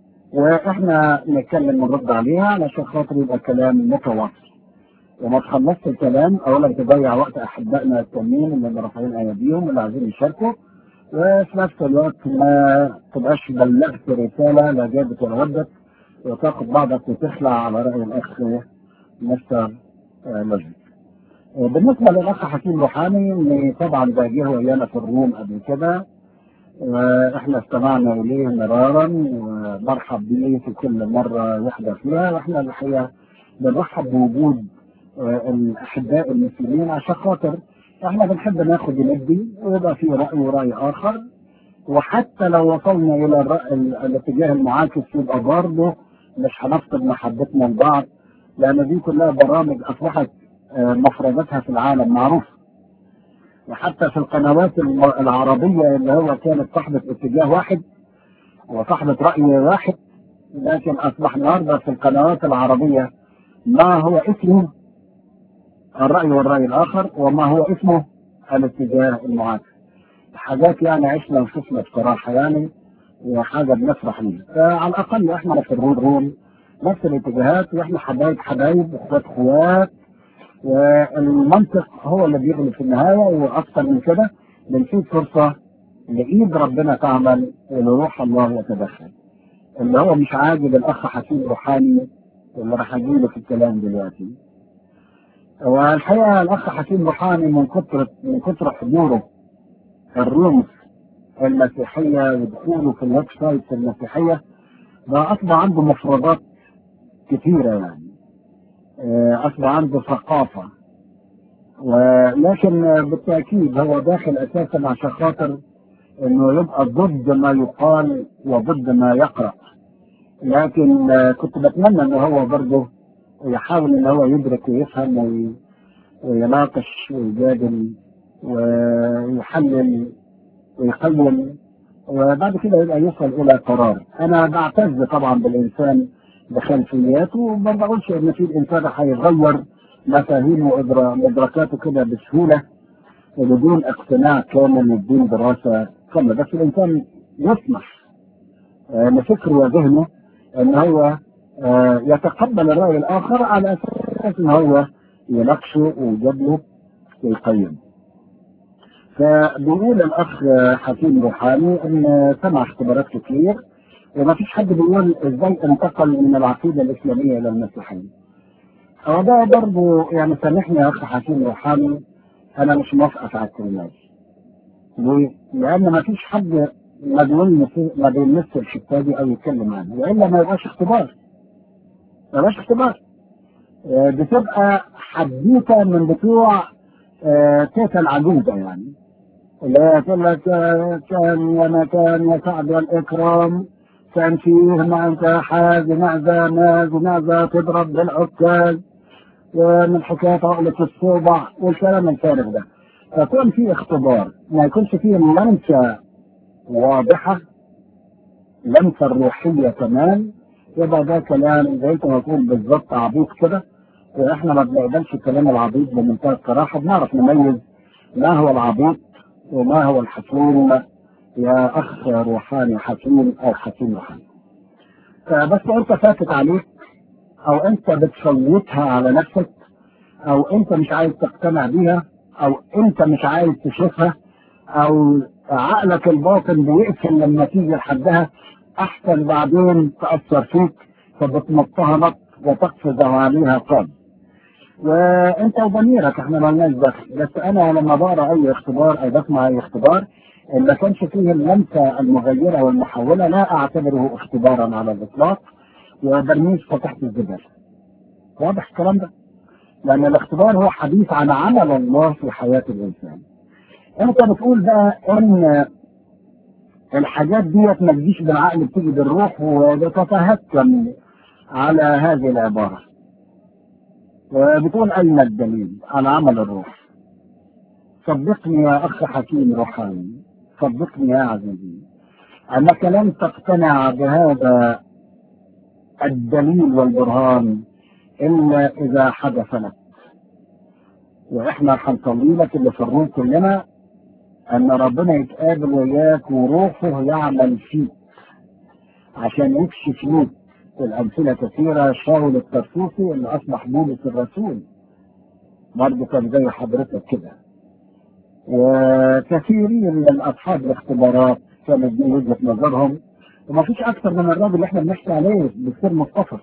واحنا نتكلم ونرد عليها علشان خاطر يبقى الكلام متواصل، وما تخلصش الكلام اولا تضيع وقت احبائنا التانيين اللي رافعين ايديهم اللي عايزين يشاركوا، وفي نفس الوقت ما تبقاش بلغت رساله لا جابت ولا ودت وتاخد بعضك وتخلع على راي الاخ مستر مجد. بالنسبه للاخ حكيم روحاني اللي طبعا ده جه ويانا في الروم قبل كده واحنا استمعنا اليه مرارا ومرحب بيه في كل مره يحضر فيها، واحنا الحقيقه بنرحب بوجود الاحباء المسلمين عشان خاطر احنا بنحب ناخد ندي ويبقى في راي وراي اخر، وحتى لو وصلنا الى الرأي الاتجاه المعاكس يبقى برضه مش هنفقد محبتنا لبعض، لان دي كلها برامج اصبحت مفرداتها في العالم معروفه، وحتى في القنوات العربيه اللي هو كانت صاحبه اتجاه واحد وصاحبه راي واحد، لكن اصبح النهارده في القنوات العربيه ما هو اسمه الرأي والرأي الآخر وما هو اسمه الاتجاه المعاكس. حاجات يعني عشنا وشفنا بصراحة يعني وحاجة بنفرح ليها. فعلى الأقل احنا في الروم نفس الاتجاهات واحنا حبايب حبايب واخوات اخوات، والمنطق هو اللي بيغلب في النهاية، وأكثر من كده بنسيب فرصة لإيد ربنا تعمل ولروح الله يتدخل. اللي هو مش عاجب الأخ حكيم روحاني اللي راح أجيله في الكلام دلوقتي. والحقيقة الأخ حكيم روحاني من كتر من كتر حضوره الروم المسيحية ودخوله في الويب سايت المسيحية بقى أصبح عنده مفردات كثيرة، يعني أصبح عنده ثقافة، ولكن بالتأكيد هو داخل أساسا عشان خاطر إنه يبقى ضد ما يقال وضد ما يقرأ، لكن كنت بتمنى إنه هو برضه يحاول إن هو يدرك ويفهم وي ويناقش ويجادل ويحلل ويقيم، وبعد كده يبقى يوصل الى قرار. انا بعتز طبعا بالانسان بخلفياته، وما بقولش ان في الانسان هيغير مفاهيمه وادراكاته كده بسهوله وبدون اقتناع كامل وبدون دراسه كامله، بس الانسان يسمح لفكره وذهنه ان هو يتقبل الراي الاخر على اساس ان هو يناقشه ويجادله ويقيم. فبيقول الاخ حكيم روحاني ان سمع اختبارات كتير وما فيش حد بيقول ازاي انتقل من العقيده الاسلاميه الى المسيحيه. هو ده برضه يعني سامحني يا اخ حكيم روحاني، انا مش موافقك على الكلمات. ليه؟ لان ما فيش حد ما بيقول ما بيلمس الحته دي او يتكلم عنها، والا ما يبقاش اختبار. ما يبقاش اختبار. بتبقى حديثه من بتوع تيتا العجوزه، يعني اللي هي تقول لك كان يا مكان يا سعد والإكرام كان فيه معزة حاز معزة ماز معزة تضرب بالعكاز ومن حكاية عقلة الصوبع والكلام الفارغ ده. فكون فيه اختبار ما يكونش فيه لمسة واضحة، لمسة الروحية كمان، يبقى ده كلام زي ما تقول بالظبط عبيط كده، واحنا ما بنقبلش الكلام العبيط بمنتهى الصراحة. بنعرف نميز ما هو العبيط وما هو الحكيم يا اخ روحاني حكيم او حكيم روحاني. فبس انت فاتت عليك او انت بتفوتها على نفسك او انت مش عايز تقتنع بيها او انت مش عايز تشوفها او عقلك الباطن بيقفل لما تيجي لحدها، احسن بعدين تأثر فيك فبتمطها مط وتقفز عليها قاد. وانت وضميرك احنا مالناش دخل. بس انا لما بقرا اي اختبار او بسمع اي اختبار ان ما كانش فيه اللمسه المغيره والمحوله لا اعتبره اختبارا على الاطلاق، وبرميش فتحت الزباله. واضح الكلام ده؟ لان الاختبار هو حديث عن عمل الله في حياه الانسان. انت بتقول بقى ان الحاجات ديت ما تجيش بالعقل، بتيجي بالروح، وبتتهكم على هذه العباره. وبتقول اين الدليل على عمل الروح؟ صدقني يا اخ حكيم روحاني، صدقني يا عزيزي، انك لن تقتنع بهذا الدليل والبرهان الا اذا حدث لك. واحنا هنصلي لك اللي في الروح كلنا ان ربنا يتقابل وياك وروحه يعمل فيك عشان يكشف ليك. الامثله كثيره. شاول الترسوسي اللي اصبح بولس الرسول برضه كان زي حضرتك كده، وكثيرين من اصحاب الاختبارات كانت دي وجهه نظرهم، وما فيش اكثر من الراجل اللي احنا بنحكي عليه الدكتور مصطفى.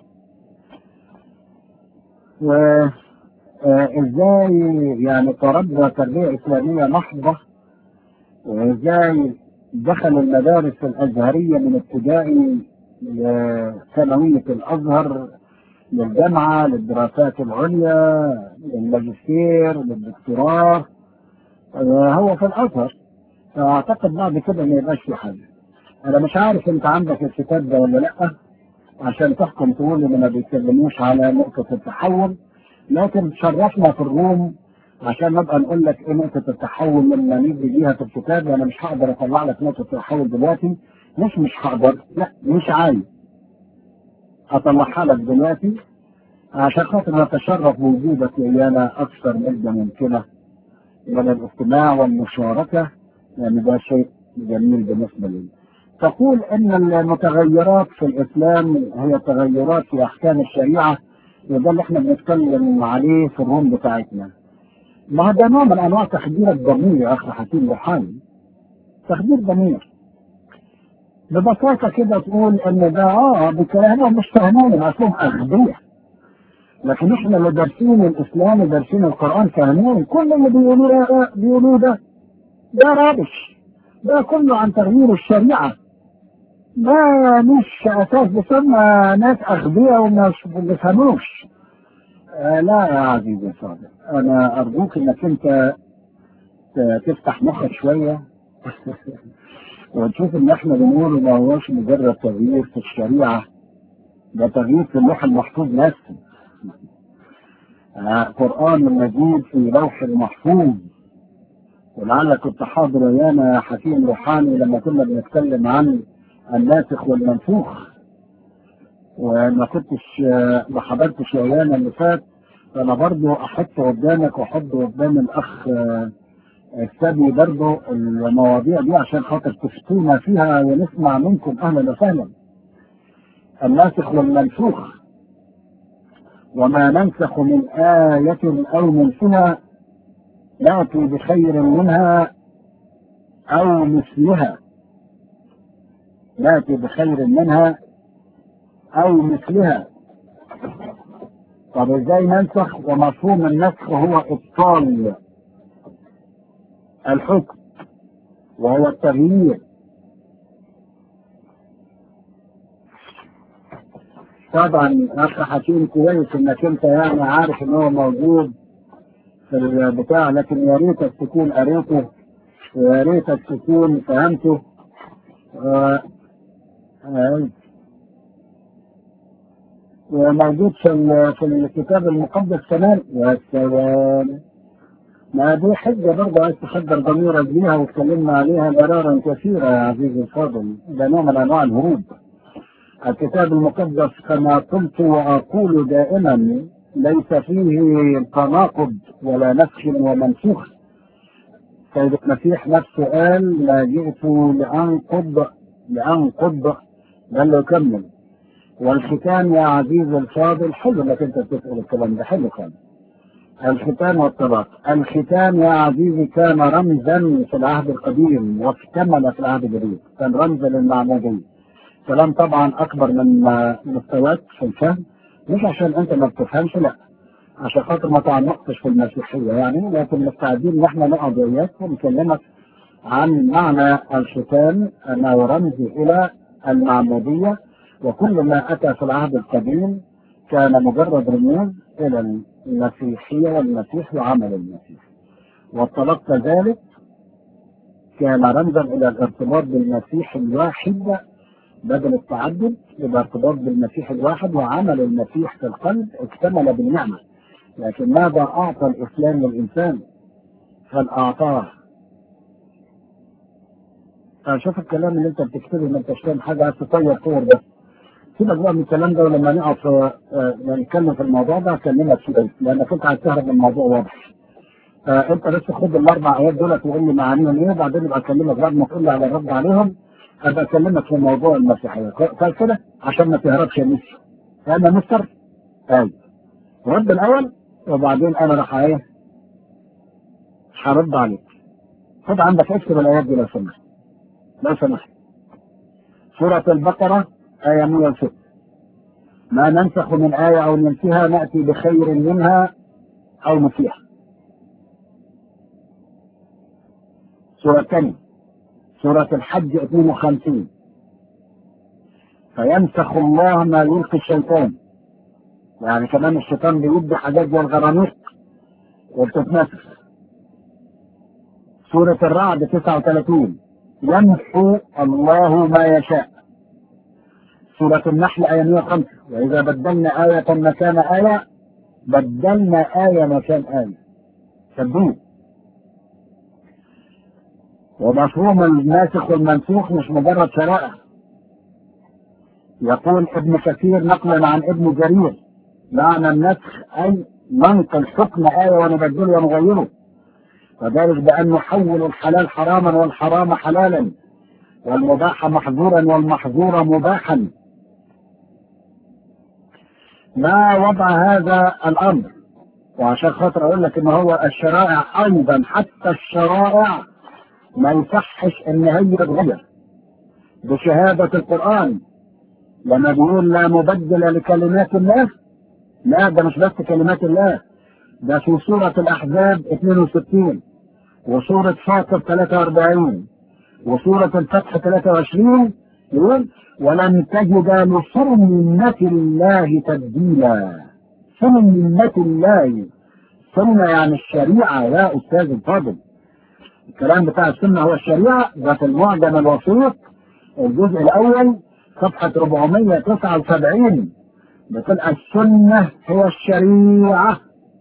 وازاي يعني تربى تربيه اسلاميه محضه، وازاي دخل المدارس الازهريه من ابتدائي لثانويه الازهر للجامعه للدراسات العليا للماجستير للدكتوراه، هو في الازهر. فاعتقد بعد كده ما يبقاش في حاجه. انا مش عارف انت عندك الكتاب ده ولا لا عشان تحكم تقول ان ما بيتكلموش على نقطه التحول، لكن تشرفنا في الروم عشان نبقى نقول لك ايه نقطه التحول لما نيجي بيها في الكتاب. وانا مش هقدر اطلع لك نقطه التحول دلوقتي، مش مش هقدر، لا مش عايز اطلعها لك دلوقتي عشان خاطر نتشرف بوجودك ويانا اكثر مده ممكنه من الاستماع والمشاركه، لان ده شيء جميل بالنسبه لي. تقول ان المتغيرات في الاسلام هي تغيرات في احكام الشريعه، وده اللي احنا بنتكلم عليه في الروم بتاعتنا. ما ده نوع من انواع تخدير الضمير يا اخي حكيم روحاني، تخدير ضمير. ببساطه كده تقول ان ده اه بكلامهم مش فاهمين، اصلهم اغبياء، لكن احنا اللي دارسين الاسلام ودارسين القران فاهمين. كل اللي بيقولوه ده بيقولوه ده ده رابش، ده كله عن تغيير الشريعه، ده مش اساس. بسمى ناس اغبياء ومش بيفهموش. آه لا يا عزيزي صادق، انا ارجوك انك انت تفتح مخك شويه وتشوف ان احنا بنقول ما هوش مجرد تغيير في الشريعه، ده تغيير في اللوح المحفوظ نفسه. القرآن المجيد في لوح المحفوظ. ولعلك كنت حاضر ويانا يا حكيم روحاني لما كنا بنتكلم عن الناسخ والمنسوخ، وما كنتش ما حضرتش ويانا اللي فات، فانا برضو احط قدامك واحط قدام الاخ السبي برضو المواضيع دي عشان خاطر تفتونا فيها ونسمع منكم. اهلا وسهلا. الناسخ والمنسوخ. وما ننسخ من آية أو ننسها نأتي بخير منها أو مثلها. نأتي بخير منها أو مثلها. طب إزاي ننسخ؟ ومفهوم النسخ هو إبطال الحكم وهو التغيير. طبعا أخ حكيم كويس إنك أنت يعني عارف إن هو موجود في البتاع، لكن يا ريتك تكون قريته ويا ريتك تكون فهمته. آه آه وموجود في في الكتاب المقدس كمان. يا سلام، ما دي حجه برضه عايز تخدر ضميرك بيها واتكلمنا عليها مرارا كثيره يا عزيزي الفاضل. ده نوع من انواع الهروب. الكتاب المقدس كما قلت واقول دائما ليس فيه تناقض ولا نسخ ومنسوخ. سيد المسيح نفسه قال لا جئت لانقض لانقض بل يكمل. والختام يا عزيزي الفاضل حلو انك انت تسال الكلام ده، حلو خالص. الختان والطلاق. الختان يا عزيزي كان رمزا في العهد القديم واكتمل في العهد الجديد، كان رمزا للمعمودية. كلام طبعا اكبر من مستواك في الفهم، مش عشان انت ما بتفهمش، لا، عشان خاطر ما تعمقتش في المسيحية يعني، لكن مستعدين ان احنا نقعد وياك ونكلمك عن معنى الختان انه رمز الى المعمودية، وكل ما اتى في العهد القديم كان مجرد رموز الى المسيحية والمسيح وعمل المسيح. والطلاق كذلك كان رمزا الى الارتباط بالمسيح الواحد بدل التعدد، يبقى ارتباط بالمسيح الواحد وعمل المسيح في القلب اكتمل بالنعمة. لكن ماذا اعطى الاسلام للانسان؟ هل اعطاه؟ شوف الكلام اللي انت بتكتبه ما انتش فاهم حاجه، عايز تطير صور بس. سيبك بقى من الكلام ده، ولما نقف نتكلم في الموضوع ده هكلمك فيه، لانك انت عايز تهرب من الموضوع واضح. فانت بس خد الاربع ايات دول وقول لي معانيهم ايه، وبعدين ابقى اكلمك بعد ما تقول لي على الرد عليهم ابقى اكلمك في موضوع المسيحيه. طيب كده عشان ما تهربش يا مستر. فاهم يا مستر؟ ايوه. رد الاول وبعدين انا راح ايه؟ هرد عليك. خد عندك اكتب الايات دي لو سمحت. لو سمحت. سورة البقرة آية مئة وستة. ما ننسخ من آية أو ننسيها نأتي بخير منها أو نسيها. سورة ثانية سورة الحج اثنين وخمسين. فينسخ الله ما يلقي الشيطان، يعني كمان الشيطان بيدي حاجات زي الغرانيق وبتتنسخ. سورة الرعد تسعة وثلاثين. يمحو الله ما يشاء. سورة النحل آية مئة وخمسة. وإذا بدلنا آية مكان آية بدلنا آية مكان آية. تبديل. ومفهوم الناسخ والمنسوخ مش مجرد شرائع. يقول ابن كثير نقلا عن ابن جرير معنى النسخ أي ننقل حكم آية ونبدله ونغيره، وذلك بأن نحول الحلال حراما والحرام حلالا والمباح محظورا والمحظور مباحا. ما وضع هذا الأمر؟ وعشان خاطر أقول لك إن هو الشرائع أيضا، حتى الشرائع ما يصحش إن هي تتغير بشهادة القرآن. لما بيقول لا مبدل لكلمات الله، لا ده مش بس كلمات الله، ده في سورة الأحزاب اثنين وستين وسورة فاطر ثلاثة وأربعين وسورة الفتح ثلاثة وعشرين يقول ولن تجد لسنة الله تبديلا. سنة الله، سنة يعني الشريعة يا أستاذ الفاضل. الكلام بتاع السنة هو الشريعة، ده في المعجم الوسيط الجزء الأول صفحة أربعمئة وتسعة وسبعين بتقول السنة هي الشريعة.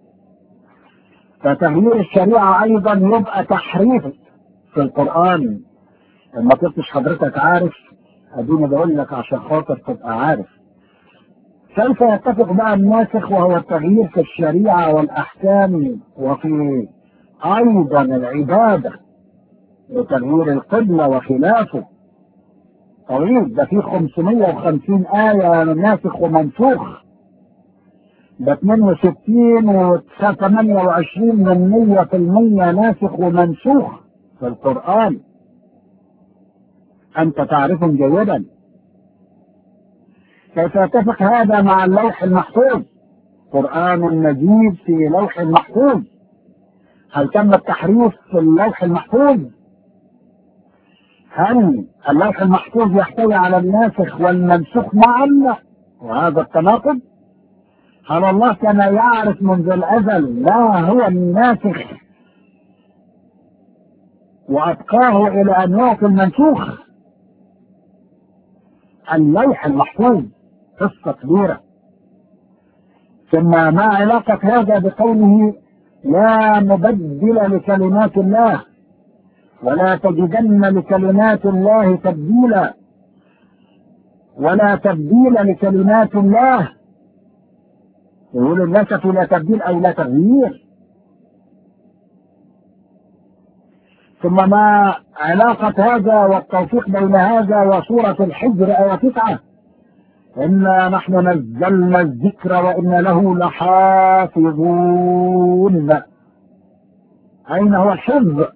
فتغيير الشريعة أيضا يبقى تحريف في القرآن. لما كنتش حضرتك عارف أديني بقول لك عشان خاطر تبقى عارف. كيف يتفق بقى الناسخ وهو التغيير في الشريعة والأحكام وفي أيضا العبادة وتغيير القبلة وخلافه؟ طويل، ده فيه خمسمئة وخمسين آية ناسخ ومنسوخ، ده اثنين وستين وثمانية وعشرين من مية في المية ناسخ ومنسوخ في القرآن. أنت تعرفهم جيدا. كيف يتفق هذا مع اللوح المحفوظ؟ قرآن مجيد في لوح محفوظ. هل تم التحريف في اللوح المحفوظ؟ هل اللوح المحفوظ يحتوي على الناسخ والمنسوخ معا وهذا التناقض؟ هل الله كان يعرف منذ الأزل ما هو الناسخ وأبقاه إلى أن يعطي المنسوخ؟ اللوح المحفوظ قصة كبيرة. ثم ما علاقة هذا بقوله لا مبدل لكلمات الله ولا تجدن لكلمات الله تبديلا ولا تبديل لكلمات الله؟ يقول النسخ لا تبديل أي لا تغيير. ثم ما علاقة هذا والتوفيق بين هذا وسورة الحجر آية تسعة إنا نحن نزلنا الذكر وإنا له لحافظون. أين هو الحفظ؟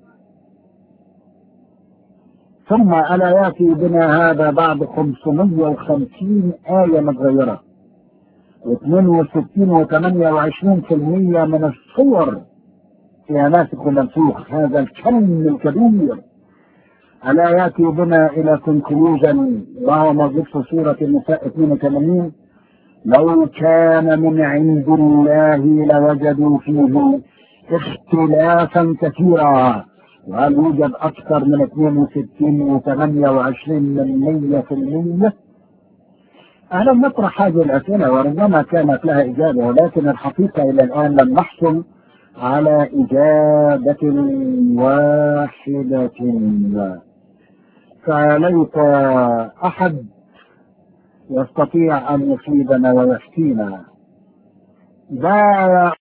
ثم ألا يأتي بنا هذا بعد خمسمائة وخمسين آية متغيرة واثنين وستين وثمانية وعشرين بالمئة من الصور فيها ناسخ ومنسوخ، هذا الكم الكبير. ألا يأتي بنا إلى كونكلوجن وهو موجود في سورة النساء اثنين وثمانين: لو كان من عند الله لوجدوا فيه اختلافا كثيرا. وهل يوجد أكثر من اثنين وستين وثمانية وعشرين من مئة في المئة؟ أهلا نطرح هذه الأسئلة وربما كانت لها إجابة، ولكن الحقيقة إلى الآن لم نحصل على إجابة واحدة. فليس أحد يستطيع أن يفيدنا ويفتينا. ده